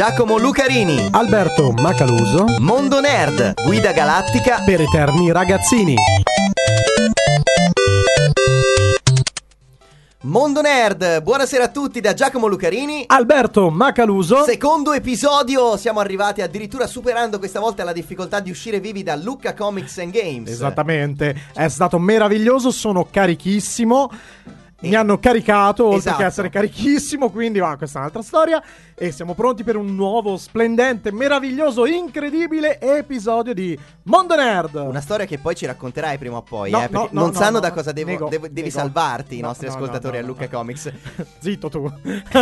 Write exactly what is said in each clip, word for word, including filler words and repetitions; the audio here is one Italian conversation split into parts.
Giacomo Lucarini, Alberto Macaluso, Mondo Nerd, guida galattica per eterni ragazzini. Mondo Nerd, buonasera a tutti da Giacomo Lucarini, Alberto Macaluso. Secondo episodio, siamo arrivati addirittura superando questa volta la difficoltà di uscire vivi da Lucca Comics and Games. Esattamente, è stato meraviglioso, sono carichissimo. Mi hanno caricato, oltre Esatto. che essere carichissimo, quindi va, questa è un'altra storia. E siamo pronti per un nuovo, splendente, meraviglioso, incredibile episodio di Mondo Nerd. Una storia che poi ci racconterai prima o poi, No, eh, perché no, no, non no, sanno no, da no, cosa devo, nego, devo- devi nego. salvarti i No, nostri no, ascoltatori no, no, a Lucca no. Comics. Zitto tu.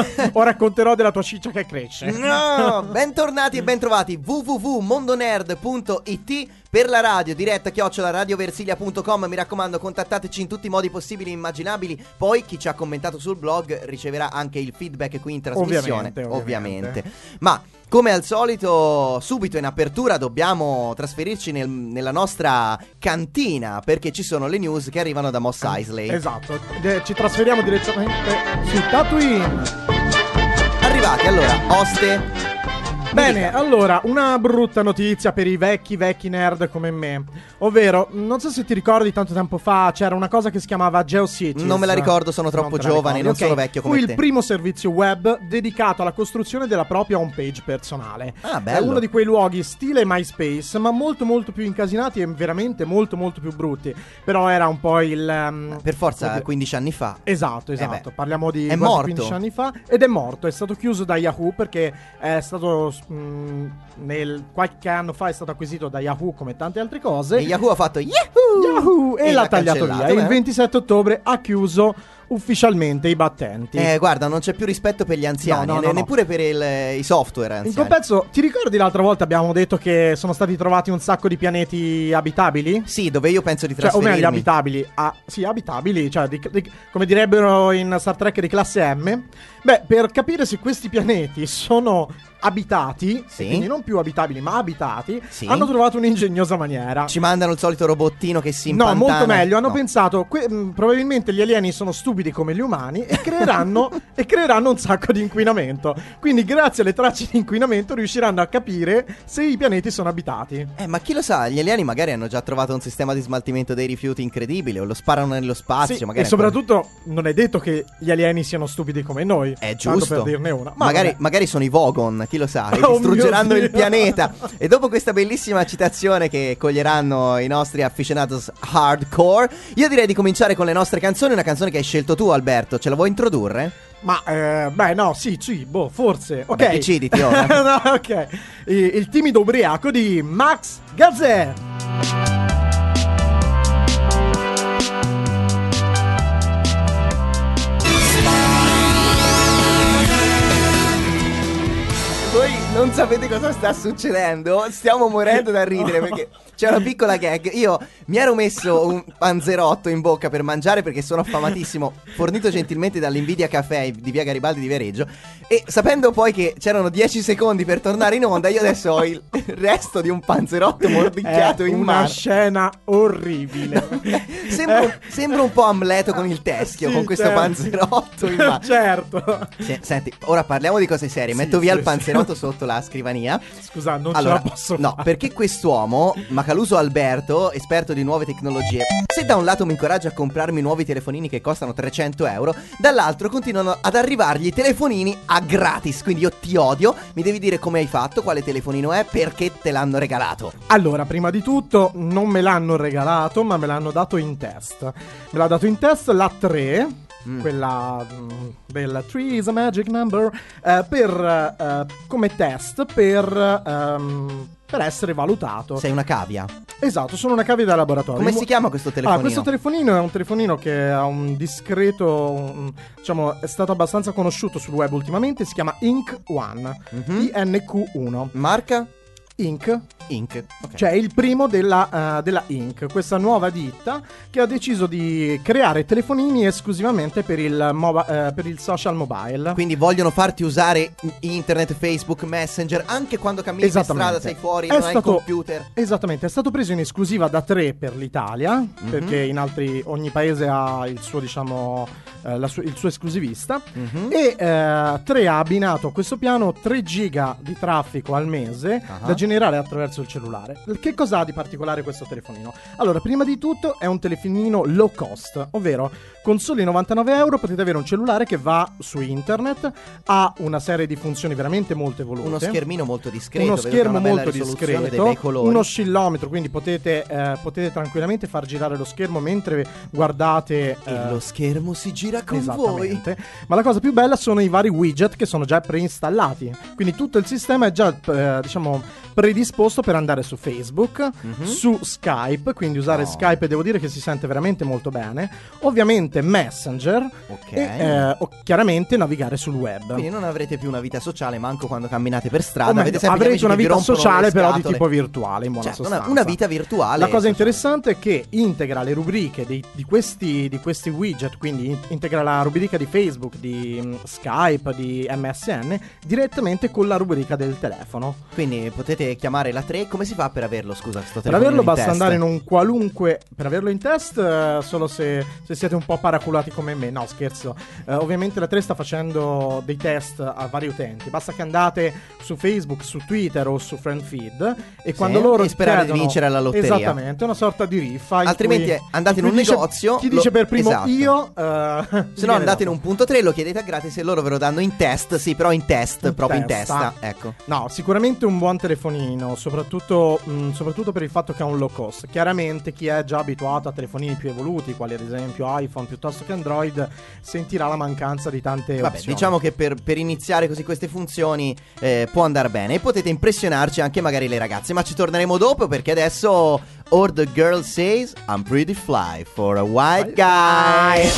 O racconterò della tua ciccia che cresce. No, bentornati e bentrovati w w w punto mondonerd punto i t per la radio, diretta chiocciola radioversilia punto com. Mi raccomando, contattateci in tutti i modi possibili e immaginabili. Poi chi ci ha commentato sul blog riceverà anche il feedback qui in trasmissione. Ovviamente, ovviamente. Ma come al solito, subito in apertura dobbiamo trasferirci nel- nella nostra cantina, perché ci sono le news che arrivano da Mos Eisley. Esatto, De- ci trasferiamo direttamente su Tatooine. Arrivati, allora, oste. Bene, Dica. allora, una brutta notizia per i vecchi, vecchi nerd come me. Ovvero, non so se ti ricordi, tanto tempo fa c'era una cosa che si chiamava GeoCities. Non me la ricordo, sono troppo te la giovane, ricordi? non Ok. sono vecchio come Fu te. il primo servizio web dedicato alla costruzione della propria homepage personale. Ah, È bello. uno di quei luoghi stile MySpace, ma molto molto più incasinati e veramente molto molto più brutti. Però era un po' il... um, Per forza, come dire- quindici anni fa. Esatto, Eh esatto, beh. parliamo di È quasi morto. quindici anni fa ed è morto, è stato chiuso da Yahoo perché è stato mh, nel qualche anno fa è stato acquisito da Yahoo come tante altre cose. E Yahoo ha fatto Yahoo! Yahoo e, E l'ha l'ha tagliato cancellato, via. E il eh. ventisette ottobre ha chiuso ufficialmente i battenti. Eh, guarda, non c'è più rispetto per gli anziani, No, no, ne- no, no. neppure per il- i software In anziani. compenso, ti ricordi l'altra volta abbiamo detto che sono stati trovati un sacco di pianeti abitabili? Sì, dove io penso di Cioè, o trasferirmi. meglio, abitabili. Ah, sì, abitabili, cioè, di- di- come direbbero in Star Trek di classe M. Beh, per capire se questi pianeti sono abitati, Sì. quindi non più abitabili, ma abitati, Sì. hanno trovato un'ingegnosa maniera. Ci mandano il solito robottino che si No, impantana. molto meglio. Hanno No. pensato, que- mh, probabilmente gli alieni sono stupidi come gli umani e creeranno, e creeranno un sacco di inquinamento. Quindi, grazie alle tracce di inquinamento, riusciranno a capire se i pianeti sono abitati. Eh, ma chi lo sa, gli alieni magari hanno già trovato un sistema di smaltimento dei rifiuti incredibile, o lo sparano nello spazio, Sì, magari e soprattutto non è detto che gli alieni siano stupidi come noi. È tanto giusto. per dirne una. Ma magari, vabbè. magari sono i Vogon, chi lo sa, e Oh distruggeranno mio il Dio. pianeta. E dopo questa bellissima citazione che coglieranno i nostri aficionados hardcore, io direi di cominciare con le nostre canzoni. Una canzone che hai scelto tu, Alberto, ce la vuoi introdurre? Ma, eh, beh, no, sì, sì, boh, forse. Ok. Vabbè, deciditi, ora. No, ok. Il, il timido ubriaco di Max Gazzè. Voi non sapete cosa sta succedendo? Stiamo morendo da ridere perché c'è una piccola gag. Io mi ero messo un panzerotto in bocca per mangiare perché sono affamatissimo, fornito gentilmente dall'Invidia Café di via Garibaldi di Viareggio. E sapendo poi che c'erano dieci secondi per tornare in onda, io adesso ho il resto di un panzerotto mordicchiato È in una mano. scena orribile. Sembra, un- sembra un po' Amleto con il teschio, Sì, con questo certo. panzerotto in mano. Certo. Se- Senti, ora parliamo di cose serie. Sì, Metto via sì, il sì. panzerotto sotto la scrivania. Scusa, non Allora, ce la posso no, fare. perché quest'uomo, Macaluso Alberto, esperto di nuove tecnologie, se da un lato mi incoraggia a comprarmi nuovi telefonini che costano trecento euro, dall'altro continuano ad arrivargli i telefonini a gratis. Quindi io ti odio, mi devi dire come hai fatto, quale telefonino è, perché te l'hanno regalato. Allora, prima di tutto, non me l'hanno regalato, ma me l'hanno dato in test. Me l'ha dato in test la tre, Mm. quella mm, del tre is a magic number, eh, per, eh, come test per, ehm, per essere valutato. Sei una cavia. Esatto, sono una cavia da laboratorio. Come Mo- si chiama questo telefonino? Allora, questo telefonino è un telefonino che ha un discreto, un- diciamo, è stato abbastanza conosciuto sul web ultimamente, si chiama Ink One, Mhm. I N Q uno. Marca? Ink Inc. Okay. Cioè il primo della, uh, della Inc, questa nuova ditta che ha deciso di creare telefonini esclusivamente per il, moba- uh, per il social mobile. Quindi vogliono farti usare internet, Facebook, Messenger anche quando cammini per strada, sei fuori, è non stato, hai il computer. Esattamente, è stato preso in esclusiva da Tre per l'Italia, mm-hmm. perché in altri ogni paese ha il suo, diciamo, eh, la su- il suo esclusivista, mm-hmm. e eh, Tre ha abbinato a questo piano tre giga di traffico al mese uh-huh. da generare attraverso il cellulare. Che cosa ha di particolare questo telefonino? Allora, prima di tutto è un telefonino low cost, ovvero con soli novantanove euro potete avere un cellulare che va su internet, ha una serie di funzioni veramente molto evolute, uno schermino molto discreto, uno schermo una molto discreto, uno oscillometro, quindi potete, eh, potete tranquillamente far girare lo schermo mentre guardate e eh, lo schermo si gira con voi. Ma la cosa più bella sono i vari widget che sono già preinstallati, quindi tutto il sistema è già eh, diciamo predisposto per andare su Facebook, mm-hmm. su Skype, quindi usare no. Skype, devo dire che si sente veramente molto bene, ovviamente Messenger, okay. e eh, o, chiaramente navigare sul web. Quindi non avrete più una vita sociale manco quando camminate per strada, meglio, avete sempre avrete una vita sociale però di scatole. tipo virtuale, in buona certo, sostanza. Una, una vita virtuale. La cosa interessante è che integra le rubriche dei, di, questi, di questi widget, quindi integra la rubrica di Facebook, di um, Skype, di M S N direttamente con la rubrica del telefono. Quindi potete chiamare la tre. Come si fa per averlo? Scusa, sto per averlo basta test. andare in un qualunque. Per averlo in test, uh, solo se, se siete un po' paraculati come me. No, scherzo. Uh, ovviamente la tre sta facendo dei test a vari utenti. Basta che andate su Facebook, su Twitter o su FriendFeed e sì, quando loro e sperare chiedono, di vincere la lotteria. Esattamente, una sorta di riffa. Altrimenti cui, andate in un dice, negozio. Chi dice lo, per primo esatto. io. Uh, se no andate dopo. In un punto tre, lo chiedete a gratis e loro ve lo danno in test. Sì, però in test, in proprio testa. in testa. Ecco. No, sicuramente un buon telefonino, soprattutto, mh, soprattutto per il fatto che ha un low cost. Chiaramente chi è già abituato a telefonini più evoluti, quali ad esempio iPhone piuttosto che Android, sentirà la mancanza di tante Vabbè, opzioni. diciamo che per, per iniziare così queste funzioni eh, può andare bene e potete impressionarci anche magari le ragazze, ma ci torneremo dopo perché adesso All the Girl Says I'm Pretty Fly for a White Guy.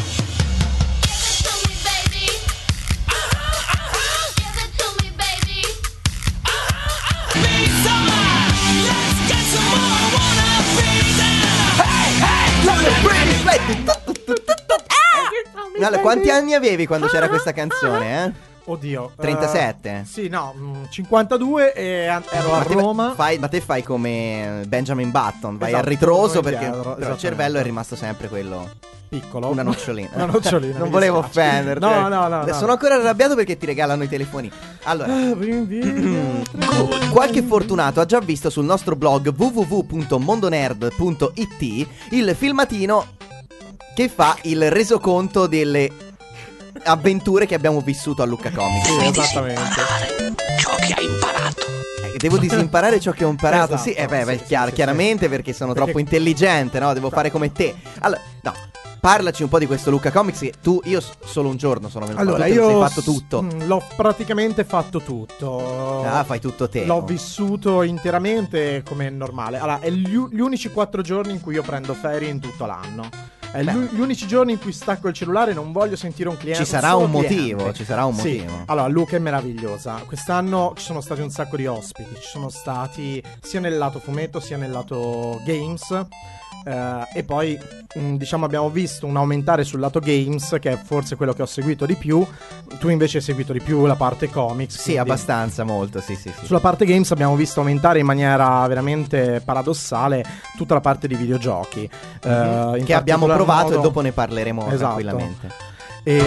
Allora, quanti anni avevi quando c'era questa canzone, eh? Oddio, trentasette? Uh, sì, no, mh, cinquantadue e an- ero ma a te Roma. Fai, ma te fai come Benjamin Button, vai esatto, a ritroso perché indietro, però il cervello è rimasto sempre quello piccolo. Una nocciolina. Una nocciolina. Non volevo offenderti. No, no, no, no. Sono ancora arrabbiato perché ti regalano i telefoni. Allora, qualche fortunato ha già visto sul nostro blog w w w punto mondonerd punto i t il filmatino che fa il resoconto delle avventure che abbiamo vissuto a Lucca Comics. Sì, esattamente. Ciò che hai imparato. Eh, devo disimparare ciò che ho imparato. Esatto, sì, eh beh, beh sì, chiaro, sì, chiaramente sì. perché sono Perché... troppo intelligente, no? Devo fare come te. Allora, no. Parlaci un po' di questo Lucca Comics che tu, io solo un giorno sono venuto. Allora, tu io hai fatto tutto. S- l'ho praticamente fatto tutto. Ah, fai tutto te. L'ho vissuto interamente come normale. Allora, è gli, gli unici quattro giorni in cui io prendo ferie in tutto l'anno. È gli, gli unici giorni in cui stacco il cellulare e non voglio sentire un cliente. Ci sarà un un cliente. motivo, ci sarà un sì. motivo. Allora, Lucca è meravigliosa. Quest'anno ci sono stati un sacco di ospiti. Ci sono stati sia nel lato fumetto sia nel lato games. Uh, e poi mh, diciamo abbiamo visto un aumentare sul lato games, che è forse quello che ho seguito di più. Tu invece hai seguito di più la parte comics. Sì, abbastanza, molto, sì, sì, sì. Sulla parte games abbiamo visto aumentare in maniera veramente paradossale tutta la parte di videogiochi, mm-hmm. uh, che abbiamo provato modo... e dopo ne parleremo esatto. tranquillamente. E...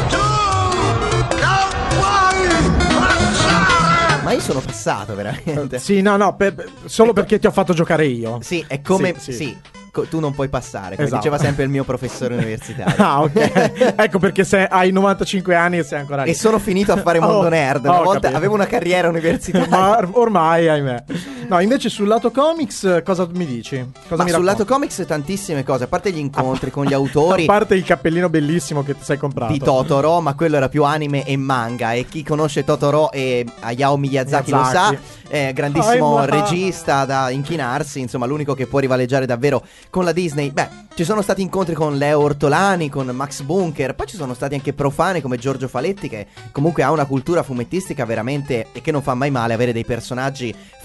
Ma io sono passato veramente. Sì, no, no, per, per, solo ecco. perché ti ho fatto giocare io. Sì, è come... Sì, sì. sì. Tu non puoi passare, come esatto. diceva sempre il mio professore universitario. Ah, ok. Ecco perché se hai novantacinque anni e sei ancora lì. E sono finito a fare Mondo oh, Nerd. Una oh, volta capito. avevo una carriera universitaria. Ma ormai, ahimè. No, invece sul lato comics cosa mi dici? Cosa Ma mi sul racconti? lato comics tantissime cose. A parte gli incontri con gli autori. A parte il cappellino bellissimo che ti sei comprato di Totoro, ma quello era più anime e manga. E chi conosce Totoro e Hayao Miyazaki, Miyazaki. lo sa. Eh, grandissimo oh, regista da inchinarsi. Insomma, l'unico che può rivaleggiare davvero con la Disney. Beh, ci sono stati incontri con Leo Ortolani, con Max Bunker. Poi ci sono stati anche profani come Giorgio Faletti, che comunque ha una cultura fumettistica veramente, e che non fa mai male avere dei personaggi famosi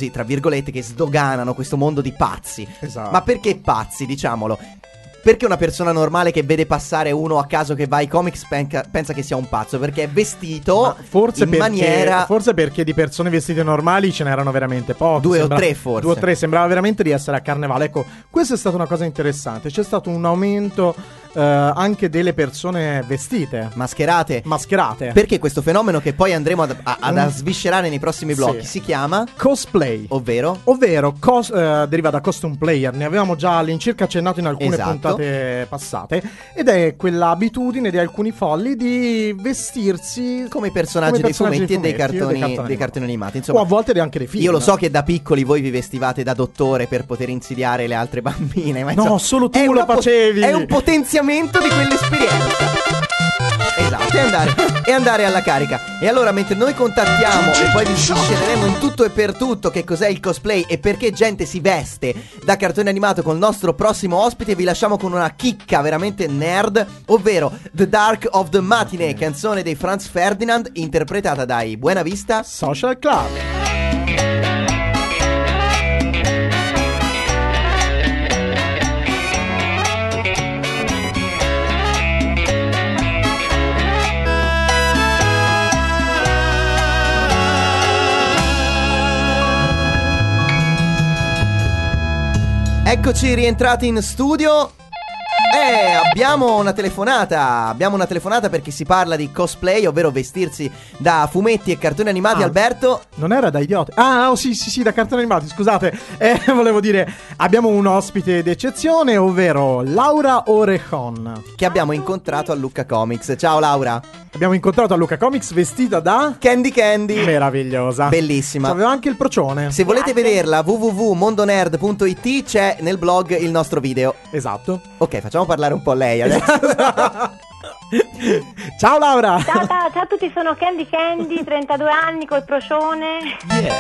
quelli tra virgolette che sdoganano questo mondo di pazzi. Esatto. Ma perché pazzi, diciamolo? Perché una persona normale che vede passare uno a caso che va ai comics penca- pensa che sia un pazzo? Perché è vestito Ma forse in perché, maniera... forse perché di persone vestite normali ce n'erano veramente poche. Due o Sembra- tre, forse. Due o tre, sembrava veramente di essere a carnevale. Ecco, questa è stata una cosa interessante. C'è stato un aumento eh, anche delle persone vestite, mascherate. mascherate. Perché questo fenomeno che poi andremo ad, a, ad Mm. sviscerare nei prossimi blocchi Sì. si chiama... Cosplay. Ovvero? Ovvero, cos- eh, deriva da costume player. Ne avevamo già all'incirca accennato in alcune Esatto. puntate passate. Ed è quella abitudine di alcuni folli di vestirsi Come i personaggi, come dei personaggi fumetti e dei fumetti cartoni, dei cartoni animati. O Insomma, a volte anche dei film. io lo so che da piccoli voi vi vestivate da dottore per poter insidiare le altre bambine. Ma No, insomma, solo tu è lo una po- facevi. È un potenziamento di quell'esperienza. Esatto, e andare, e andare alla carica. E allora, mentre noi contattiamo e poi vi sviscereremo in tutto e per tutto che cos'è il cosplay e perché gente si veste da cartone animato con il nostro prossimo ospite, vi lasciamo con una chicca veramente nerd, ovvero The Dark of the Matinee, canzone dei Franz Ferdinand, interpretata dai Buena Vista Social Club. Eccoci rientrati in studio. Eh, abbiamo una telefonata. Abbiamo una telefonata perché si parla di cosplay, ovvero vestirsi da fumetti e cartoni animati. Ah. Alberto, Non era da idioti. Ah, oh, sì, sì, sì, da cartoni animati, scusate. Eh, volevo dire, abbiamo un ospite d'eccezione, ovvero Laura Orejon. che abbiamo incontrato a Lucca Comics. Ciao Laura. Abbiamo incontrato a Luca Comics vestita da... Candy Candy. Meravigliosa. Bellissima. Aveva anche il procione. Se volete vederla, w w w punto mondonerd punto i t, c'è nel blog il nostro video. Esatto. Ok, facciamo parlare un po' lei adesso. Ciao Laura. Ciao, ciao, ciao a tutti, sono Candy Candy, trentadue anni, col procione.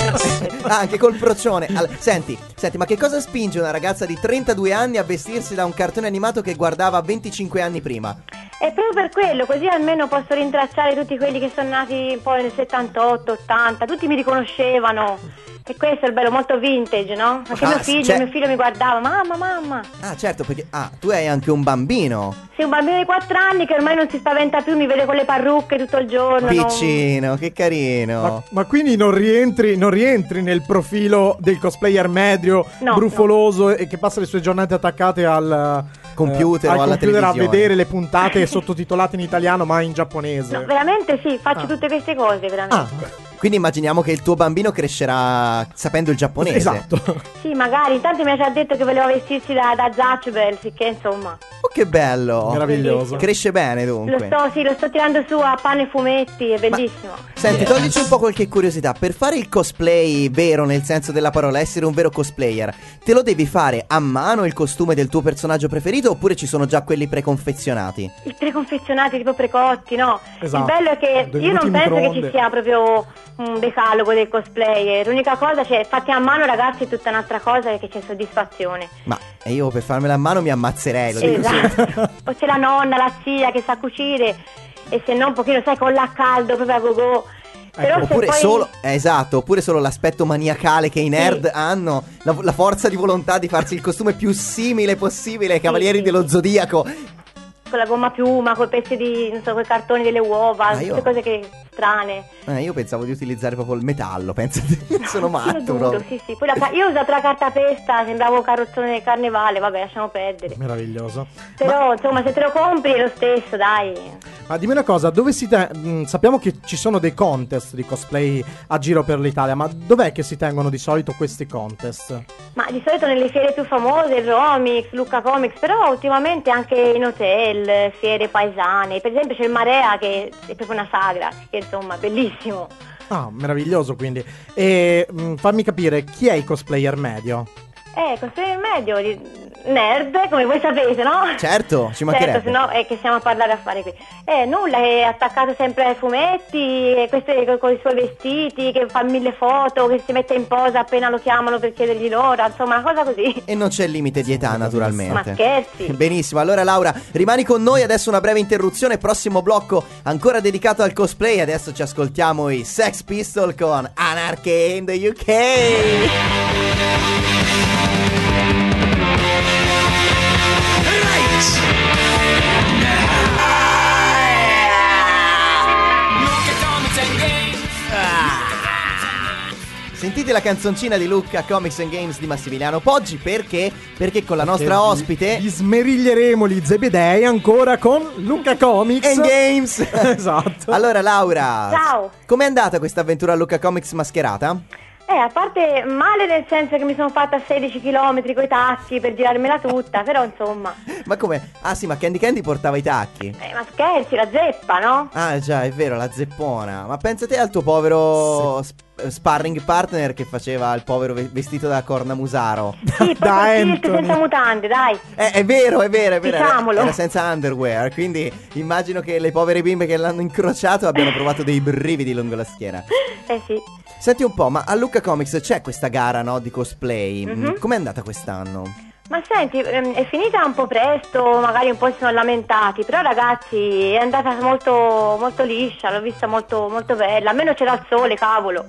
Ah, anche col procione. Allora, senti, senti, ma che cosa spinge una ragazza di trentadue anni a vestirsi da un cartone animato che guardava venticinque anni prima? E proprio per quello, così almeno posso rintracciare tutti quelli che sono nati poi nel settantotto, ottanta, tutti mi riconoscevano. E questo è il bello, molto vintage, no? Anche Ah, mio figlio, cioè- mio figlio mi guardava, mamma, mamma. Ah, certo, perché ah, tu hai anche un bambino. Sì, un bambino di quattro anni che ormai non si spaventa più, mi vede con le parrucche tutto il giorno. non- Piccino, che carino. Ma, ma quindi non rientri, non rientri nel profilo del cosplayer medio, No, brufoloso e che passa le sue giornate attaccate al Computer eh, o al alla computer a televisione. vedere le puntate sottotitolate in italiano ma in giapponese. No, veramente sì, faccio Ah. tutte queste cose, veramente. Ah, Quindi immaginiamo che il tuo bambino crescerà sapendo il giapponese. esatto. Sì, magari, intanto mi ha già detto che voleva vestirsi da, da Zatchbell, che insomma. Oh, che bello. Meraviglioso. Cresce bene Lo dunque. sto, sì, lo sto tirando su a pane e fumetti, è bellissimo. Senti, toglici un po' qualche curiosità. Per fare il cosplay vero, nel senso della parola, essere un vero cosplayer, te lo devi fare a mano il costume del tuo personaggio preferito oppure ci sono già quelli preconfezionati? I preconfezionati tipo precotti, no? Esatto. Il bello è che Dei io non minuti penso che microonde. ci sia proprio un decalogo del cosplayer. L'unica cosa, cioè, fatti a mano ragazzi è tutta un'altra cosa perché c'è soddisfazione. Ma e io per farmela a mano mi ammazzerei, lo dico subito. Esatto. O c'è la nonna, la zia che sa cucire e se no un pochino, sai, con la caldo proprio a go-go. Però se Oppure poi... solo, eh, esatto, oppure solo l'aspetto maniacale che i nerd hanno, la, la forza di volontà di farsi il costume più simile possibile ai Cavalieri sì. dello Zodiaco. con la gomma piuma, con pezzi di, non so, quei cartoni delle uova, Ah, io- tutte cose che strane. Eh, io pensavo di utilizzare proprio il metallo, pensate, sono Sì, matto duro, proprio. sì, sì. Poi la ca- io ho usato la cartapesta, sembravo un carrozzone del carnevale, vabbè, lasciamo perdere. Meraviglioso. Però, insomma, se te lo compri è lo stesso, dai. Ma dimmi una cosa, dove si te- mh, sappiamo che ci sono dei contest di cosplay a giro per l'Italia, ma dov'è che si tengono di solito questi contest? Ma di solito nelle fiere più famose, Romix, Lucca Comics, però ultimamente anche in hotel, fiere paesane. Per esempio c'è il Marea che è proprio una sagra, che insomma, bellissimo. Ah, meraviglioso quindi. E mh, fammi capire, chi è il cosplayer medio? Eh, cosplayer medio, di- nerd, come voi sapete, no? Certo, ci mancherebbe. Certo, sennò è che stiamo a parlare a fare qui. Eh, nulla, è attaccato sempre ai fumetti, e queste con, con i suoi vestiti, che fa mille foto, che si mette in posa appena lo chiamano per chiedergli l'ora, insomma, una cosa così. E non c'è limite di età, naturalmente. Ma scherzi. Benissimo, allora Laura, rimani con noi, adesso una breve interruzione, prossimo blocco ancora dedicato al cosplay. Adesso ci ascoltiamo i Sex Pistols con Anarchy in the U K. Sentite la canzoncina di Lucca Comics and Games di Massimiliano Poggi. Perché? Perché con la nostra Perché ospite vi, vi smeriglieremo gli Zebedei ancora con Lucca Comics and Games. Esatto. Allora Laura, ciao, com'è andata questa avventura a Lucca Comics mascherata? Eh, a parte male nel senso che mi sono fatta sedici chilometri coi tacchi per girarmela tutta, però insomma. Ma come? Ah sì, ma Candy Candy portava i tacchi. Eh, ma scherzi, la zeppa, no? Ah già, è vero, la zeppona. Ma pensate al tuo povero sp- sparring partner che faceva il povero ve- vestito da cornamusaro. Sì, poi Da con Anthony. senza mutande, dai. Eh, è vero, è vero, è vero. Era, Diciamolo. era senza underwear, quindi immagino che le povere bimbe che l'hanno incrociato abbiano provato dei brividi lungo la schiena. Eh sì. Senti un po', ma a Lucca Comics c'è questa gara, no, di cosplay. Mhm. Com'è andata quest'anno? Ma senti, ehm, è finita un po' presto, magari un po' si sono lamentati, però ragazzi è andata molto, molto liscia, l'ho vista molto, molto bella, almeno c'era il sole, cavolo.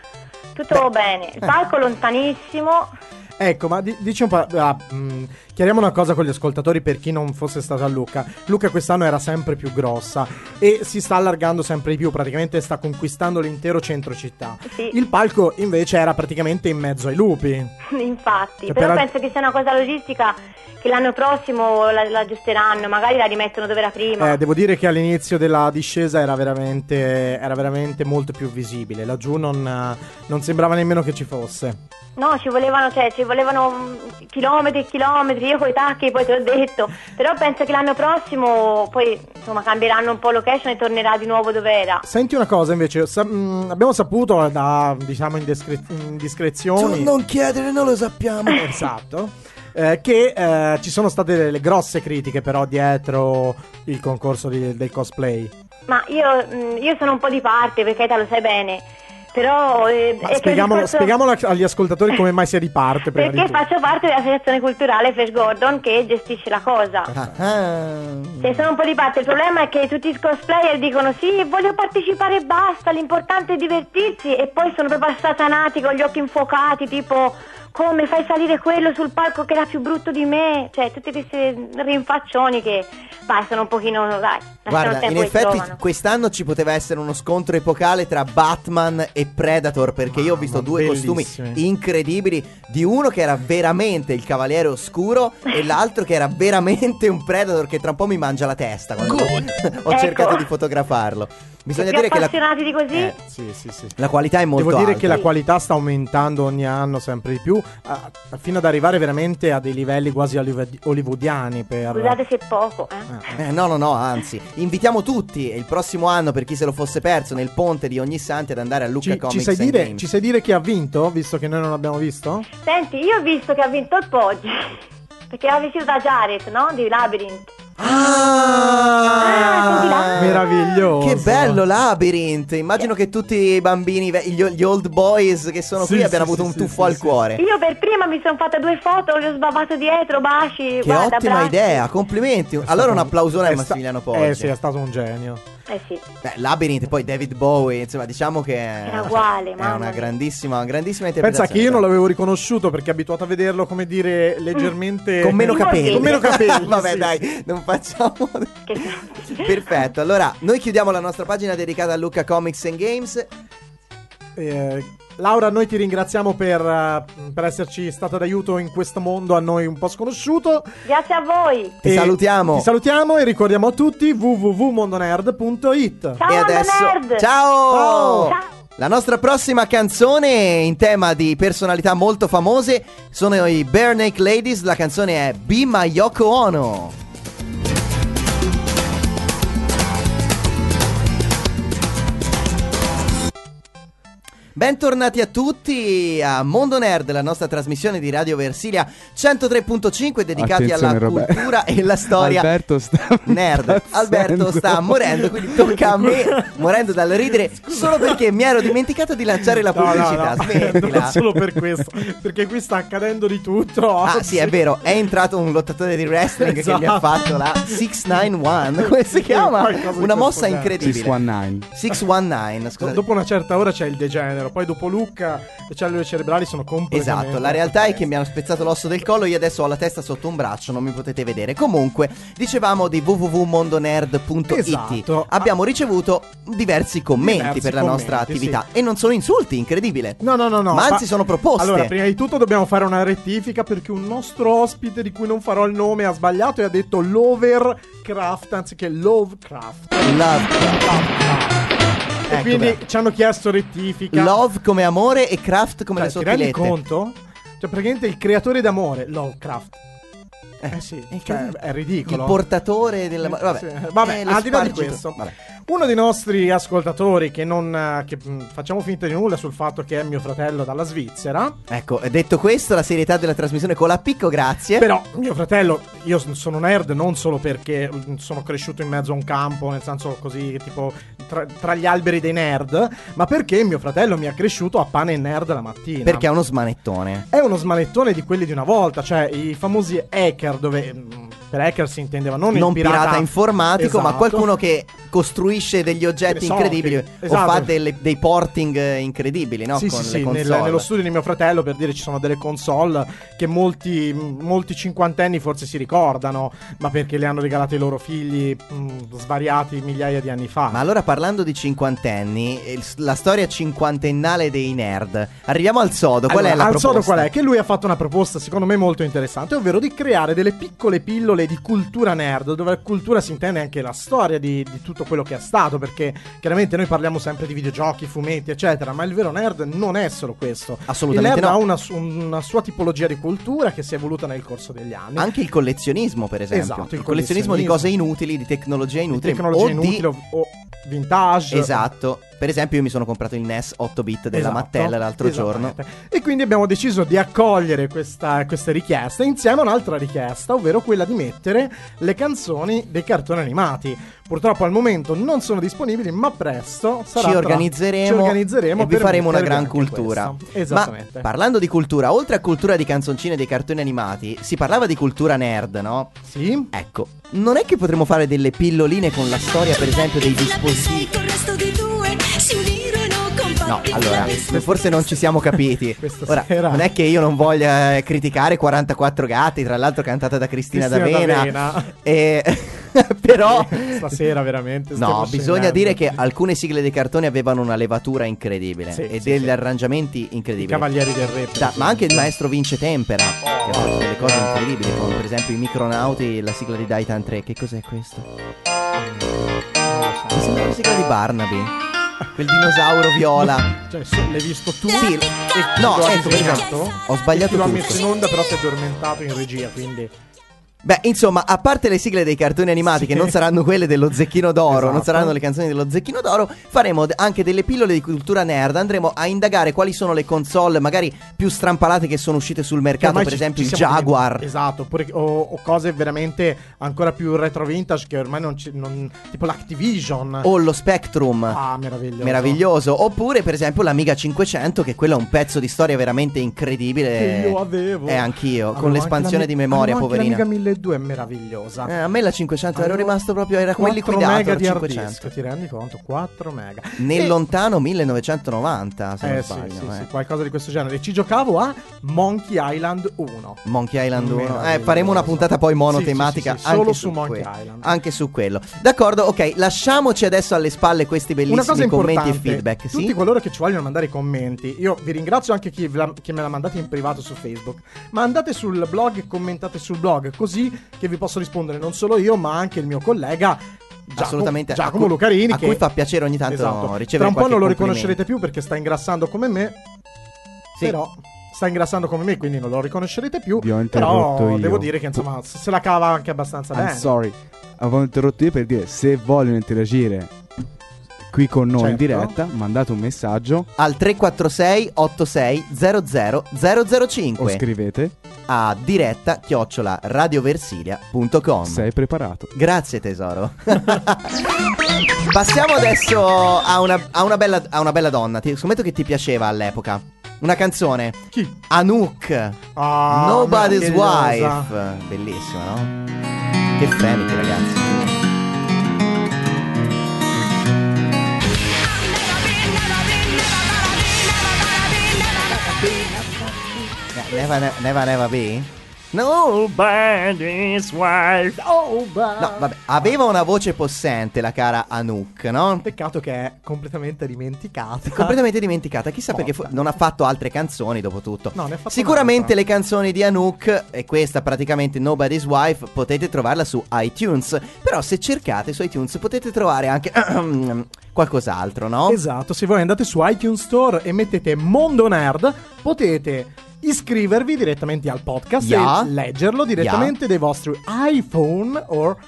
Tutto bene, il palco lontanissimo. Ecco, ma di- dici un po', ah, mh, chiariamo una cosa con gli ascoltatori per chi non fosse stato a Lucca. Lucca quest'anno era sempre più grossa e si sta allargando sempre di più, praticamente sta conquistando l'intero centro città. Sì. Il palco invece era praticamente in mezzo ai lupi. Infatti, Cioè, però per- penso che sia una cosa logistica che l'anno prossimo la, la aggiusteranno, magari la rimettono dove era prima. Eh, devo dire che all'inizio della discesa era veramente, era veramente molto più visibile. Laggiù non, eh, non sembrava nemmeno che ci fosse. No, ci volevano, cioè, ci volevano mm, chilometri e chilometri, io coi tacchi poi te l'ho detto, però penso che l'anno prossimo poi insomma cambieranno un po' location e tornerà di nuovo dove era. Senti una cosa invece, sa- mh, abbiamo saputo da, diciamo, indiscre- indiscrezioni. non chiedere, non lo sappiamo. Esatto. eh, che eh, ci sono state delle grosse critiche però dietro il concorso di- del cosplay. Ma io, mm, io sono un po' di parte, perché te lo sai bene, però eh, Ma è che spieghiamolo, il discorso- spieghiamolo agli ascoltatori come mai sia di parte prima perché di tutto. faccio parte dell'associazione culturale Flash Gordon che gestisce la cosa. Ah, ah. Se sono un po' di parte, il problema è che tutti i cosplayer dicono sì, voglio partecipare e basta, l'importante è divertirsi, e poi sono proprio assatanati con gli occhi infuocati, tipo come fai salire quello sul palco che era più brutto di me, cioè tutti questi rinfaccioni che vai, sono un pochino, dai, lasciano il Guarda, tempo in che effetti trovano. quest'anno ci poteva essere uno scontro epocale tra Batman e Predator, perché io ho visto Mamma, due bellissimi. costumi incredibili, di uno che era veramente il Cavaliere Oscuro e l'altro che era veramente un Predator che tra un po' mi mangia la testa quando ho Ecco. cercato di fotografarlo. Bisogna Più dire che la, appassionati di così? eh, Sì, sì, sì. la qualità è molto Devo dire alta. che la qualità sta aumentando ogni anno sempre di più, a- fino ad arrivare veramente a dei livelli quasi hollywood- hollywoodiani per... Scusate se è poco, eh. Eh, no, no, no, anzi, invitiamo tutti il prossimo anno, per chi se lo fosse perso, nel ponte di Ognissanti ad andare a Lucca Ci, Comics ci, sai and dire, Games. ci sai dire chi ha vinto, visto che noi non l'abbiamo visto? Senti, io ho visto che ha vinto il Poggi, perché era vestito da Jared, no? Di Labyrinth. Ah, senti là. Meraviglioso. Che bello Labyrinth. Immagino che tutti i bambini, ve- gli, gli old boys che sono Sì, qui abbiano sì, avuto sì, un sì, tuffo sì, al sì. cuore. Io per prima mi sono fatta due foto, le ho sbavato dietro, baci. Che guarda, ottima abbracci. idea, complimenti. È Allora stato un applausone a è sta- Massimiliano Poggi. Eh sì, è stato un genio. Eh sì. Beh, Labyrinth, poi David Bowie, insomma, diciamo che Era uguale, è mamma una mia. grandissima, grandissima Pensa interpretazione. che io non l'avevo riconosciuto perché abituato a vederlo, come dire, leggermente... con meno Sì, capelli. Con meno capelli, Vabbè, sì. dai, non facciamo. Che... Perfetto. Allora, noi chiudiamo la nostra pagina dedicata a Lucca Comics and Games. Eh, Laura, noi ti ringraziamo per, eh, per esserci stata d'aiuto in questo mondo a noi un po' sconosciuto. Grazie a voi. Ti E salutiamo. Ti salutiamo e ricordiamo a tutti w w w punto mondonerd punto it. Ciao, e Mondo adesso Nerd. ciao! Ciao. La nostra prossima canzone in tema di personalità molto famose sono i Bare Naked Ladies. La canzone è Be My Yoko Ono. Bentornati a tutti a Mondo Nerd, la nostra trasmissione di Radio Versilia centotré punto cinque dedicati Attenzione, alla Roberto. cultura e la storia Alberto sta nerd. impazzendo. Alberto sta morendo, quindi tocca a me, morendo dal ridere solo perché mi ero dimenticato di lanciare la No, no, pubblicità. no, Smettila. non solo per questo, perché qui sta accadendo di tutto. Ah sì, è vero, è entrato un lottatore di wrestling Esatto. che mi ha fatto la sei nove uno, come si chiama? Qualcosa di Una mossa questo genere. incredibile. sei nove. sei nove, scusate. Dopo una certa ora c'è il degenero, poi dopo Luca le cellule cerebrali sono completamente. Esatto, la realtà è che mi hanno spezzato l'osso del collo, io adesso ho la testa sotto un braccio, non mi potete vedere. Comunque, dicevamo di w w w punto mondonerd punto i t. Esatto. Abbiamo ricevuto diversi commenti Diversi per la commenti, nostra attività sì. e non sono insulti, incredibile. No, no, no, no. Ma fa- anzi sono proposte. Allora, prima di tutto dobbiamo fare una rettifica perché un nostro ospite di cui non farò il nome ha sbagliato e ha detto Lovercraft anziché Lovecraft. Love. E Ecco, quindi bravo. ci hanno chiesto rettifica. Love come amore e craft come Cioè, le ti rendi sottilette. conto? Cioè, praticamente il creatore d'amore, Lovecraft. Eh, Eh sì, è cioè, incredibile. è ridicolo. Il portatore della... Vabbè, Sì. Vabbè, Eh, lo al di là di spargito. questo, Vabbè. uno dei nostri ascoltatori che non eh, che mh, facciamo finta di nulla sul fatto che è mio fratello dalla Svizzera. Ecco, detto questo, la serietà della trasmissione con la picco, grazie. Però mio fratello, io s- sono nerd non solo perché mh, sono cresciuto in mezzo a un campo, nel senso così tipo tra, tra gli alberi dei nerd, ma perché mio fratello mi ha cresciuto a pane e nerd la mattina. Perché è uno smanettone. È uno smanettone di quelli di una volta, cioè i famosi hacker, dove mh, per hacker si intendeva non, Non il pirata, pirata informatico, ma Esatto. qualcuno che costruisce degli oggetti Che ne so, incredibili che- o esatto. fa delle- dei porting eh, incredibili, no? Sì, Con sì, le sì, nel- console. nello studio di mio fratello, per dire, ci sono delle console che molti, molti cinquantenni forse si ricordano, ma perché le hanno regalate ai loro figli mh, svariati migliaia di anni fa. Ma allora, parlando di cinquantenni, il- la storia cinquantennale dei nerd. Arriviamo al sodo. Qual Allora, è la al proposta? sodo qual è? Che lui ha fatto una proposta secondo me molto interessante, ovvero di creare delle piccole pillole di cultura nerd, dove la cultura si intende anche la storia di, di tutto quello che è stato, perché chiaramente noi parliamo sempre di videogiochi, fumetti eccetera, ma il vero nerd non è solo questo. Assolutamente il nerd no. ha una, su- una sua tipologia di cultura che si è evoluta nel corso degli anni. Anche il collezionismo, per esempio. Esatto, il il collezionismo di collezionismo. cose inutili, di tecnologia Di inutile. tecnologia o inutile di... o, o vintage. Esatto. Per esempio, io mi sono comprato il N E S otto bit della Esatto, Mattel l'altro giorno. esattamente. E quindi abbiamo deciso di accogliere questa, queste richieste insieme a un'altra richiesta, ovvero quella di mettere le canzoni dei cartoni animati. Purtroppo al momento non sono disponibili, ma presto sarà Ci tra- organizzeremo, ci organizzeremo e vi per faremo una mettervi gran anche cultura. questa. Esattamente. Ma parlando di cultura, oltre a cultura di canzoncine dei cartoni animati, si parlava di cultura nerd, no? Sì? Ecco, non è che potremmo fare delle pilloline con la storia, per esempio, dei dispositivi. No, allora, forse non ci siamo capiti. Questa Ora, sera- non è che io non voglia eh, criticare quarantaquattro gatti, tra l'altro cantata da Cristina, Cristina D'Avena. D'Avena. E... però... Stasera veramente stiamo No, bisogna scendendo. dire che alcune sigle dei cartoni avevano una levatura incredibile Sì, e sì, degli sì. arrangiamenti I incredibili. Cavalieri del Re. Da- ma anche il maestro Vince Tempera, che ha fatto delle cose incredibili, come per esempio i Micronauti e la sigla di Daitan tre. Che cos'è questo? Mi sembra la sigla di Barnaby. Quel dinosauro viola. Cioè, so- l'hai visto tu? Sì, E no, lo hai ecco, per esempio, sbagliato? ho sbagliato Chi lo ha tutto. messo in onda, però si è addormentato in regia, quindi Beh, insomma, a parte le sigle dei cartoni animati, Sì. che non saranno quelle dello Zecchino d'Oro, non Esatto. saranno le canzoni dello Zecchino d'Oro, faremo d- anche delle pillole di cultura nerd. Andremo a indagare quali sono le console magari più strampalate che sono uscite sul che mercato, ormai per ci- esempio ci il siamo Jaguar. dimenti- Esatto, oppure- o, o cose veramente ancora più retro vintage che ormai non ci non, tipo l'Activision. O lo Spectrum. Ah, meraviglioso. Meraviglioso. Oppure, per esempio, l'Amiga cinquecento, che quello è un pezzo di storia veramente incredibile. Che io avevo. Eh, anch'io, Avevo con anche l'espansione la- di memoria, avevo anche poverina. l'Amiga milleduecento è meravigliosa. Eh, a me la cinquecento ero Avevo rimasto proprio, era quel quattro liquidato, mega la di hard cinquecento. disk, ti rendi conto? quattro mega. Nel E- lontano millenovecentonovanta, se Eh non sì, sbaglio. sì, eh. sì, qualcosa di questo genere. Ci giocavo a Monkey Island uno. Monkey Island uno. Eh, Meraviglioso. faremo una puntata poi monotematica Sì, sì, sì, sì, anche solo su su Monkey que- Island. Anche su quello. D'accordo, ok, lasciamoci adesso alle spalle questi Una bellissimi cosa commenti importante, e feedback. tutti Sì? coloro che ci vogliono mandare i commenti, io vi ringrazio anche chi, ve l'ha- chi me l'ha mandato in privato su Facebook, ma andate sul blog e commentate sul blog, così che vi posso rispondere non solo io ma anche il mio collega Giacomo, Assolutamente. Giacomo a cui- Lucarini, a che cui fa piacere ogni tanto esatto, ricevere tra un po' qualche non lo complimento. riconoscerete più perché sta ingrassando come me. Sì. Però sta ingrassando come me, quindi non lo riconoscerete più. Vi ho interrotto Però io. devo dire che insomma se se la cava anche abbastanza I'm bene. sorry. Avevo interrotto io per dire se vogliono interagire qui con noi in Certo. diretta, mandate un messaggio al tre quattro sei otto sei zero zero zero zero o cinque scrivete. a diretta chiocciola radioversilia punto com. Sei preparato? Grazie tesoro. Passiamo adesso a una, a una bella, a una bella donna. Ti scommetto che ti piaceva all'epoca. Una canzone. Chi? Anouk. Ah, Nobody's meravigliosa. Wife. Bellissima, no? Che femiti, ragazzi. Never, never, never be? Nobody's wife. Oh, beh. No, vabbè, aveva una voce possente la cara Anouk, no? Peccato che è completamente dimenticata. Completamente dimenticata. Chissà perché fu- Porca. non ha fatto altre canzoni dopo tutto. No, ne ha fatto Sicuramente un'altra. le canzoni di Anouk, e questa praticamente Nobody's Wife, potete trovarla su iTunes. Però se cercate su iTunes potete trovare anche qualcos'altro, no? Esatto, se voi andate su iTunes Store e mettete Mondo Nerd, potete iscrivervi direttamente al podcast Yeah. e leggerlo direttamente dai vostri iPhone o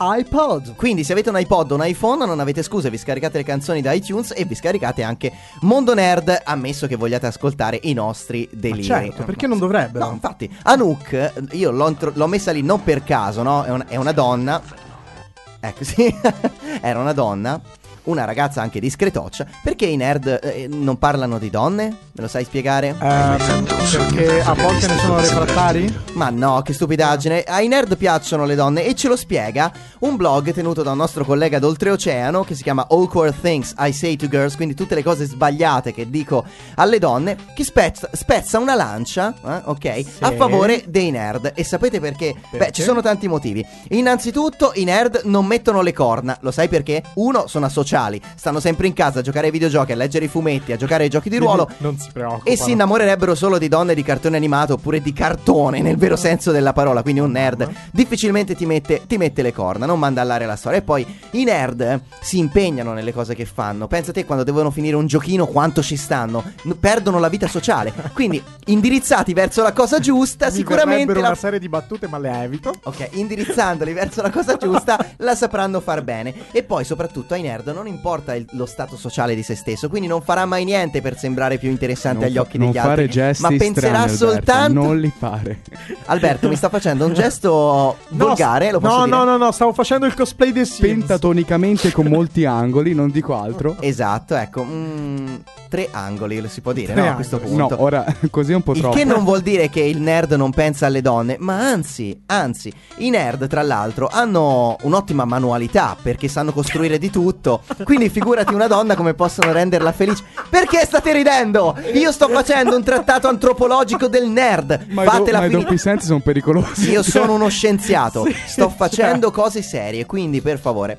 iPod. Quindi se avete un iPod o un iPhone non avete scuse, vi scaricate le canzoni da iTunes e vi scaricate anche Mondo Nerd, ammesso che vogliate ascoltare i nostri deliri. certo, perché non dovrebbero? No, infatti, Anouk, io l'ho, intro- l'ho messa lì non per caso, no? È, un- è una donna. Ecco, sì, era una donna, una ragazza anche discretoccia. Perché i nerd eh, non parlano di donne? Me lo sai spiegare? Eh, perché a volte ne sono refrattari? Ma no, che stupidaggine. Ai nerd piacciono le donne e ce lo spiega un blog tenuto da un nostro collega d'oltreoceano che si chiama Awkward Things I Say to Girls, quindi tutte le cose sbagliate che dico alle donne, che spezza, spezza una lancia, eh, ok, a favore dei nerd. E sapete perché? Beh, Perché? ci sono tanti motivi. Innanzitutto i nerd non mettono le corna. Lo sai perché? Uno, sono asociali, stanno sempre in casa a giocare ai videogiochi, a leggere i fumetti, a giocare ai giochi di ruolo. Non si preoccupa. E si innamorerebbero solo di donne di cartone animato oppure di cartone nel vero senso della parola. Quindi un nerd difficilmente ti mette, ti mette le corna, non manda all'aria la storia. E poi i nerd eh, si impegnano nelle cose che fanno. Pensa te quando devono finire un giochino quanto ci stanno. N- perdono la vita sociale. Quindi indirizzati verso la cosa giusta, Mi sicuramente verrebbero la... una serie di battute, ma le evito. Ok, indirizzandoli verso la cosa giusta la sapranno far bene. E poi soprattutto ai nerd non importa il- lo stato sociale di se stesso, quindi non farà mai niente per sembrare più interessante Non agli fa- occhi non degli fare altri, gesti ma penserà strani, Alberto, soltanto... non li fare. Alberto mi sta facendo un gesto No, volgare, lo posso no, dire? no, no, no, stavo facendo il cosplay dei Sims. Pentatonicamente con molti angoli, non dico altro. Esatto, ecco, mm, tre angoli lo si può dire, Tre no? A questo angoli. punto. No, ora così è un po' Il troppo. che non vuol dire che il nerd non pensa alle donne, ma anzi, anzi, i nerd tra l'altro hanno un'ottima manualità perché sanno costruire di tutto, quindi figurati una donna come possono renderla felice. Perché state ridendo? Io sto facendo un trattato antropologico del nerd, Ma i do- fatela ma i finita. doppi sensi sono pericolosi. Io sono uno scienziato, Sì, sto cioè. facendo cose serie, quindi per favore.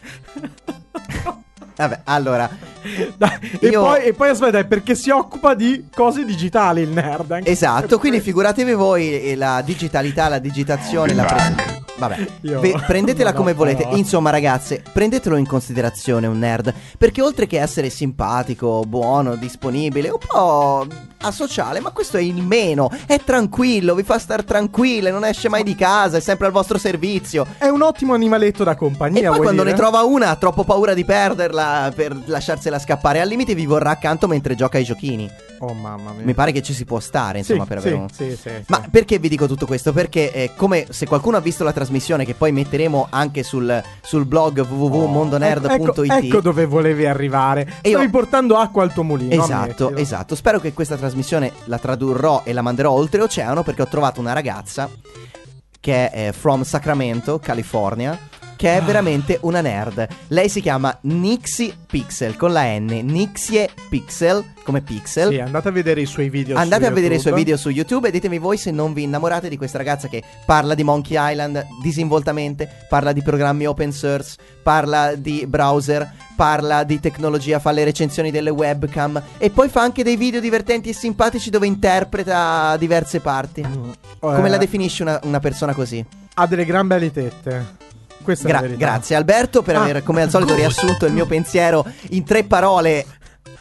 Vabbè, allora, Dai, e, Io- poi, e poi aspetta, è perché si occupa di cose digitali il nerd. anche- esatto, quindi figuratevi voi eh, la digitalità, la digitazione, la pre- Vabbè, Io- ve- prendetela non come ho volete. parole. Insomma, ragazze, prendetelo in considerazione un nerd. Perché oltre che essere simpatico, buono, disponibile, un po' asociale, ma questo è il meno. È tranquillo, vi fa star tranquille, non esce mai di casa, è sempre al vostro servizio. È un ottimo animaletto da compagnia. E poi vuoi quando dire? ne trova una ha troppo paura di perderla per lasciarsela scappare. Al limite vi vorrà accanto mentre gioca ai giochini. Oh mamma mia. Mi pare che ci si può stare, insomma, Sì, per sì, avere un... sì, sì, sì. Ma perché vi dico tutto questo? Perché eh, come se qualcuno ha visto la trasmissione, che poi metteremo anche sul, sul blog w w w punto mondonerd punto i t. ecco, ecco dove volevi arrivare. E io- Stavi portando acqua al tuo mulino. Esatto, ammettilo. esatto. Spero che questa trasmissione la tradurrò e la manderò oltreoceano, perché ho trovato una ragazza che è eh, from Sacramento, California, che è veramente una nerd. Lei si chiama Nixie Pixel con la N, Nixie Pixel come Pixel. Sì, andate a vedere i suoi video. Andate su a vedere i suoi YouTube. video su YouTube e ditemi voi se non vi innamorate di questa ragazza che parla di Monkey Island disinvoltamente, parla di programmi open source, parla di browser, parla di tecnologia, fa le recensioni delle webcam e poi fa anche dei video divertenti e simpatici dove interpreta diverse parti. Come Eh, la definisci una, una persona così? Ha delle gran belle tette. Questa è Gra- la verità. grazie Alberto per Ah, aver come al solito riassunto il mio pensiero in tre parole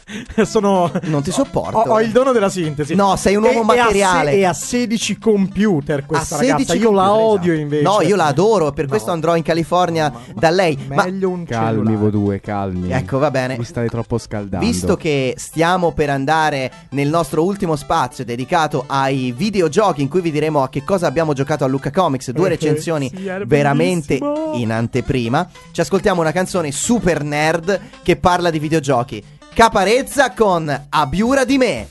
Sono Non ti sopporto. Ho, ho il dono della sintesi. No, sei un uomo E- e ha materiale. se- E ha sedici computer questa A ragazza. sedici Io la computer, odio esatto. invece. No, io la adoro, per No. questo andrò in California Ma- da lei. Ma Meglio un Calmi cellulare. voi due, calmi. ecco, va bene. Vi state troppo scaldando. Visto che stiamo per andare nel nostro ultimo spazio dedicato ai videogiochi, in cui vi diremo a che cosa abbiamo giocato a Lucca Comics, due Eh, recensioni sì, era veramente bellissimo. in anteprima, ci ascoltiamo una canzone super nerd che parla di videogiochi. Caparezza con Abiura di me.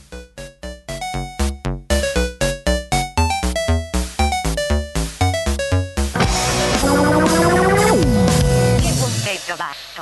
Che punteggio basso.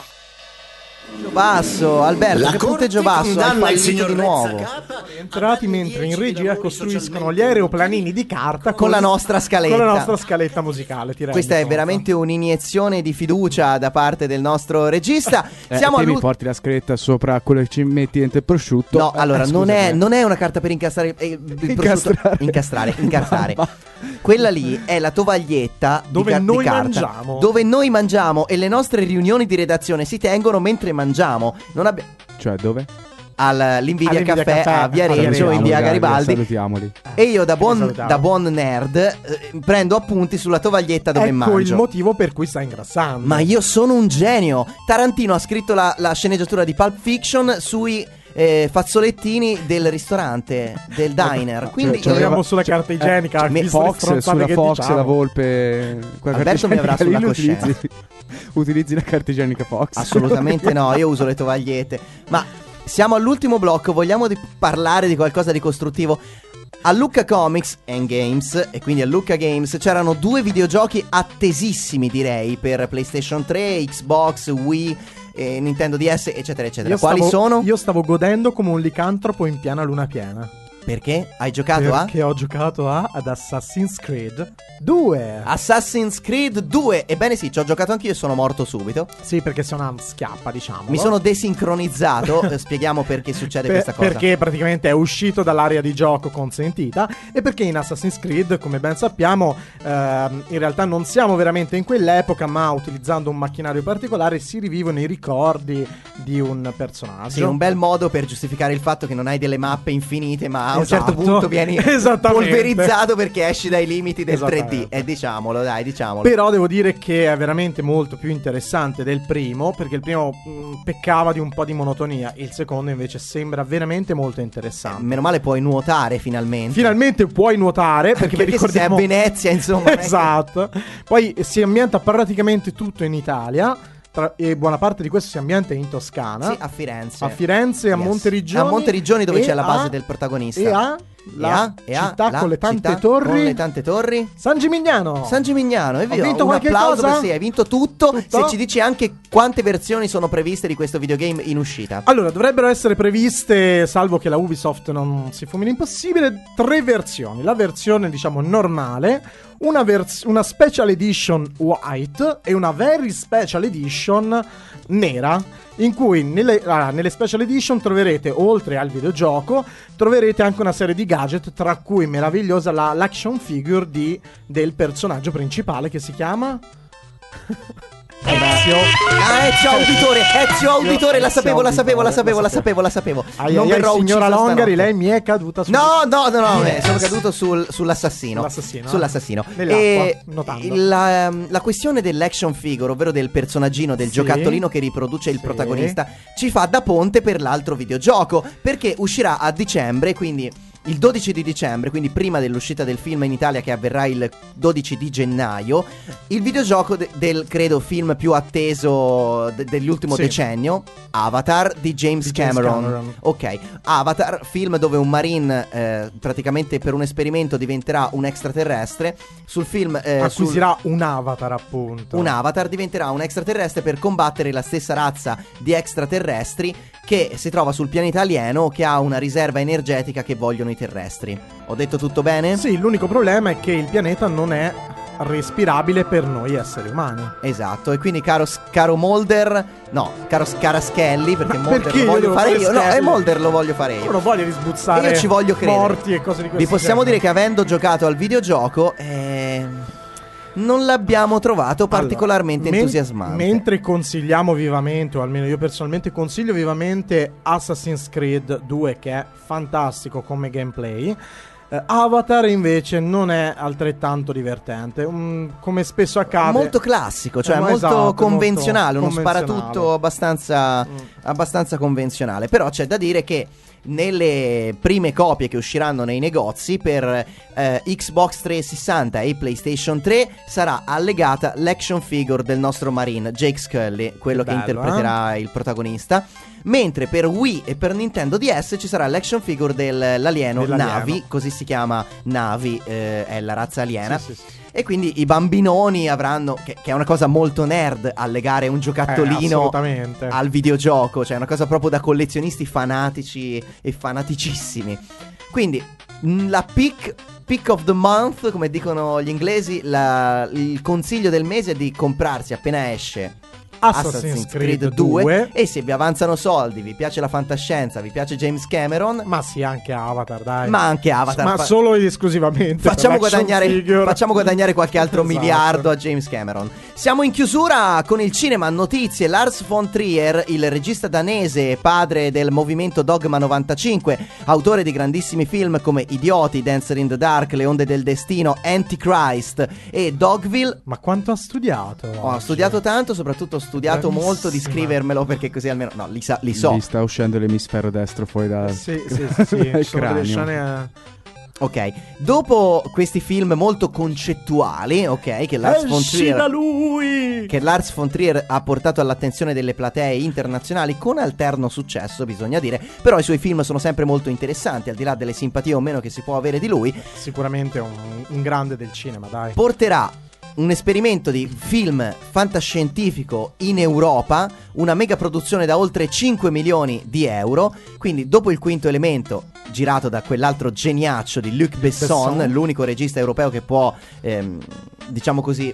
Basso, Alberto, La che corte punteggio basso? Hai condanna il fallito signor di nuovo. Rezzacapa Entrati mentre in regia costruiscono gli aeroplanini di carta Con la nostra scaletta. Con la nostra scaletta musicale. ti rendi Questa è conto? veramente un'iniezione di fiducia da parte del nostro regista. Eh, Siamo te mi all'ultimo. porti la scaletta sopra quello che ci metti dentro il prosciutto. No, Eh, allora, eh, non, è, scusami. non è una carta per incastrare eh, il prosciutto- Incastrare. Incastrare, incastrare. Quella lì è la tovaglietta di Dove ca- di noi carta, mangiamo. dove noi mangiamo e le nostre riunioni di redazione si tengono mentre mangiamo. Non abbi- Cioè, dove? all'Invidia All'Invidia Caffè, Caffè, a Viareggio, salutiamoli, in via dai, Garibaldi. Salutiamoli. E io da Che buon, salutiamo. da buon nerd eh, prendo appunti sulla tovaglietta dove Ecco mangio. il motivo per cui sta ingrassando. Ma io sono un genio. Tarantino ha scritto la, la sceneggiatura di Pulp Fiction sui eh, fazzolettini del ristorante, del diner. Quindi Ce l'abbiamo io- sulla carta igienica. eh, me- visto le Fox, stronzate sulla che Fox, diciamo. la volpe. quella Alberto mi avrà carta igienica sulla lì utilizzi, utilizzi la carta igienica Fox. assolutamente no, io uso le tovagliette. Ma siamo all'ultimo blocco, vogliamo di- parlare di qualcosa di costruttivo? A Lucca Comics and Games, e quindi a Lucca Games, c'erano due videogiochi attesissimi, direi, per PlayStation tre, Xbox, Wii, eh, Nintendo D S, eccetera, eccetera. Io Quali stavo- sono? Io stavo godendo come un licantropo in piana luna piena. Perché? Hai giocato a? Perché ho giocato a ad Assassin's Creed due. Assassin's Creed due. Ebbene sì, ci ho giocato anch'io e sono morto subito. Sì, perché sei una schiappa, diciamo. Mi sono desincronizzato. eh, Spieghiamo perché succede Per- questa cosa. Perché praticamente è uscito dall'area di gioco consentita e perché in Assassin's Creed, come ben sappiamo, ehm, in realtà non siamo veramente in quell'epoca, ma utilizzando un macchinario particolare si rivivono i ricordi di un personaggio. Sì, un bel modo per giustificare il fatto che non hai delle mappe infinite, ma a un Esatto. certo punto vieni Esattamente. polverizzato perché esci dai limiti del tre D. Esattamente. E diciamolo, dai, diciamolo. Però devo dire che è veramente molto più interessante del primo, perché il primo mh, peccava di un po' di monotonia, il secondo invece sembra veramente molto interessante. Meno male puoi nuotare finalmente. Finalmente puoi nuotare, perché, Perché vi se sei a ricordiamo Venezia, insomma. non è che- Esatto. Poi si ambienta praticamente tutto in Italia. tra- e buona parte di questo si ambienta in Toscana. Sì, a Firenze. A Firenze, a Yes. Monteriggioni. A Monteriggioni dove e c'è la base a- del protagonista. E a la E a- e a città la con le tante città torri. Con le tante torri. San Gimignano. San Gimignano, è Ho vero. vinto Un qualche applauso cosa? per sì, hai vinto tutto. Tutto? Se ci dici anche quante versioni sono previste di questo videogame in uscita. Allora, dovrebbero essere previste, salvo che la Ubisoft non si fumi l'impossibile, tre versioni. La versione, diciamo, normale, una, vers- una Special Edition White e una Very Special Edition nera, in cui nelle, ah, nelle Special Edition troverete, oltre al videogioco, troverete anche una serie di gadget, tra cui meravigliosa la, l'action figure di, del personaggio principale che si chiama... Ezio. Ah, Ezio Auditore, Ezio Auditore, la sapevo, la sapevo, la sapevo, la sapevo, la sapevo. Ai, Non ai, ai, verrò signora ucciso Longari, stanotte. lei mi è caduta su... No, no, no, no, Yes. eh, sono caduto sul- sull'assassino. Sull'assassino, Sull'assassino. nell'acqua, E nuotando. la, la questione dell'action figure, ovvero del personaggino, del Sì. giocattolino che riproduce il Sì. protagonista, ci fa da ponte per l'altro videogioco, perché uscirà a dicembre, quindi il dodici di dicembre, quindi prima dell'uscita del film in Italia che avverrà il dodici di gennaio, il videogioco de- del, credo, film più atteso de- dell'ultimo Sì. decennio, Avatar di James, Di James Cameron. Cameron. Ok, Avatar, film dove un marine eh, praticamente per un esperimento diventerà un extraterrestre. Sul film eh, acquisirà un avatar, appunto. sul- un avatar diventerà un extraterrestre per combattere la stessa razza di extraterrestri che si trova sul pianeta alieno, che ha una riserva energetica che vogliono i terrestri. Ho detto tutto bene? Sì, l'unico problema è che il pianeta non è respirabile per noi esseri umani. Esatto, e quindi caro, caro Mulder, no, caro Caraschelli, perché Mulder perché lo io voglio devo fare fare io, no, e Skelly? Mulder lo voglio fare Io io. non voglio risbuzzare E io ci voglio credere. morti e cose di questo Vi possiamo genere. dire che avendo giocato al videogioco, eh, non l'abbiamo trovato particolarmente Allora, men- entusiasmante. Mentre consigliamo vivamente, o almeno io personalmente consiglio vivamente Assassin's Creed due, che è fantastico come gameplay, eh, Avatar invece non è altrettanto divertente, um, come spesso accade. Molto classico, cioè Eh, molto esatto, convenzionale, molto uno convenzionale. sparatutto abbastanza, Mm. abbastanza convenzionale. Però c'è da dire che nelle prime copie che usciranno nei negozi per eh, Xbox trecentosessanta e PlayStation tre sarà allegata l'action figure del nostro Marine, Jake Scully, quello che, Che bello, interpreterà il protagonista. Mentre per Wii e per Nintendo D S ci sarà l'action figure dell'alieno Dell'alieno. Navi, così si chiama Navi, eh, è la razza aliena. Sì, sì, sì. E quindi i bambinoni avranno, che, che è una cosa molto nerd, allegare un Eh, giocattolino assolutamente. al videogioco, cioè una cosa proprio da collezionisti fanatici e fanaticissimi. Quindi mh, la pick, pick of the month, come dicono gli inglesi, la- il consiglio del mese è di comprarsi appena esce Assassin's Creed due. e se vi avanzano soldi, vi piace la fantascienza, vi piace James Cameron, Ma sì, anche Avatar, dai. ma anche Avatar, Ma fa- solo ed esclusivamente Facciamo per l'action guadagnare, figure. facciamo guadagnare qualche altro Esatto. miliardo a James Cameron. Siamo in chiusura con il cinema. Notizie: Lars von Trier, il regista danese, padre del movimento Dogma novantacinque, autore di grandissimi film come Idioti, Dancer in the Dark, Le onde del destino, Antichrist e Dogville. Ma quanto ha studiato? Ho oggi? studiato tanto, soprattutto ho studiato Bravissima. molto di scrivermelo, perché così almeno no, li, sa- li so. Gli sta uscendo l'emisfero destro fuori dal Sì, sì, sì, sì. dal Ci sono delle cranio. scene, eh. Ok, dopo questi film molto concettuali, ok, che Lars von Esci Trier da lui! che Lars von Trier ha portato all'attenzione delle platee internazionali con alterno successo, bisogna dire. Però i suoi film sono sempre molto interessanti, al di là delle simpatie o meno che si può avere di lui. Sicuramente un, un grande del cinema, dai. Porterà un esperimento di film fantascientifico in Europa, una mega produzione da oltre cinque milioni di euro. Quindi dopo Il Quinto Elemento, girato da quell'altro geniaccio di Luc Besson, Besson. l'unico regista europeo che può, ehm, diciamo così,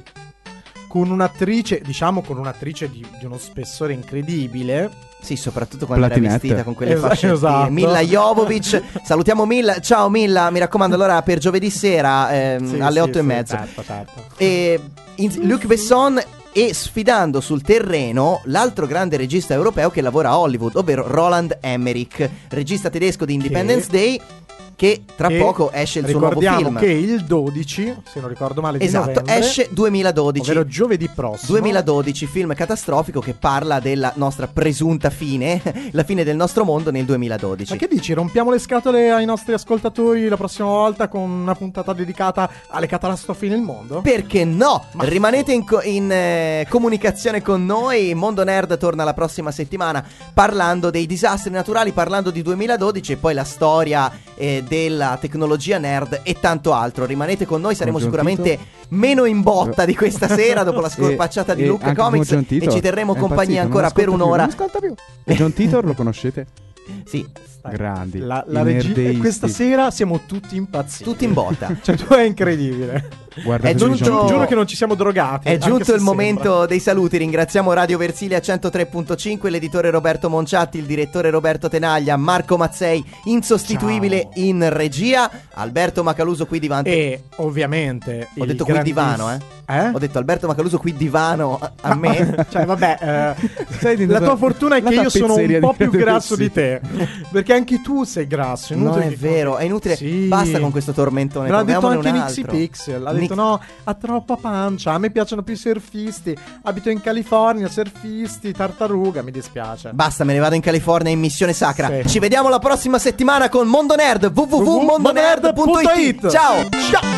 Con un'attrice, diciamo con un'attrice di, di uno spessore incredibile. sì, soprattutto quando era Platinette. vestita con quelle Esa- fasce. esatto. Milla Jovovich. Salutiamo Milla. Ciao Milla, mi raccomando, allora per giovedì sera ehm, Sì, alle sì, otto e sì, mezza. Certo, certo. E in- Luc Besson, e sfidando sul terreno l'altro grande regista europeo che lavora a Hollywood, ovvero Roland Emmerich, regista tedesco di Independence Day, che tra E poco esce il suo nuovo ricordiamo film. che il dodici, se non ricordo male, di Esatto, novembre, esce duemiladodici. ovvero giovedì prossimo. duemiladodici, film catastrofico che parla della nostra presunta fine, la fine del nostro mondo nel duemiladodici. Ma che dici? Rompiamo le scatole ai nostri ascoltatori la prossima volta con una puntata dedicata alle catastrofi nel mondo? Perché no? Rimanete in, co- in, eh, comunicazione con noi. Mondo Nerd torna la prossima settimana parlando dei disastri naturali, parlando di duemiladodici e poi la storia eh, della tecnologia nerd e tanto altro. Rimanete con noi, saremo Con John sicuramente Tito? meno in botta di questa sera dopo la scorpacciata E- di e Lucca anche con Comics, John e Titor. ci terremo È compagnia impazzito, ancora non per ascolta più, un'ora. Non ascolta più. E John Titor lo conoscete? Sì, Grandi. La, la i regi- nerdeisti. questa sera siamo tutti impazziti. tutti in botta. Cioè, tu è incredibile. Guarda, È John giunto- Titor. Giuro che non ci siamo drogati. È anche giunto se il momento sembra. dei saluti. Ringraziamo Radio Versilia centotré punto cinque, l'editore Roberto Monciatti, il direttore Roberto Tenaglia, Marco Mazzei, insostituibile Ciao. in regia, Alberto Macaluso qui divano. E ovviamente Ho il detto qui grandiss- divano, eh? Eh? Ho detto Alberto Macaluso qui divano a, a me. Cioè, vabbè, eh, Sei la diventato tua fortuna è la che io sono un tappezzeria po' di più Radio grasso di Versilia. te. Perché anche tu sei grasso. No, inutile è che- vero, è inutile. Sì. Basta con questo tormentone. Me l'ha detto troviamone anche un Nixie altro. Pixel. Ha Nix- detto no, ha troppa pancia. A me piacciono più i surfisti. Abito in California, surfisti, tartaruga. Mi dispiace. Basta, me ne vado in California in missione sacra. Sì. Ci vediamo la prossima settimana con Mondo Nerd. w w w punto mondo nerd punto i t. Ciao. Ciao.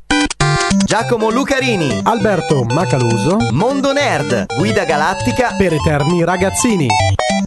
Giacomo Lucarini. Alberto Macaluso Mondo Nerd, guida galattica per eterni ragazzini.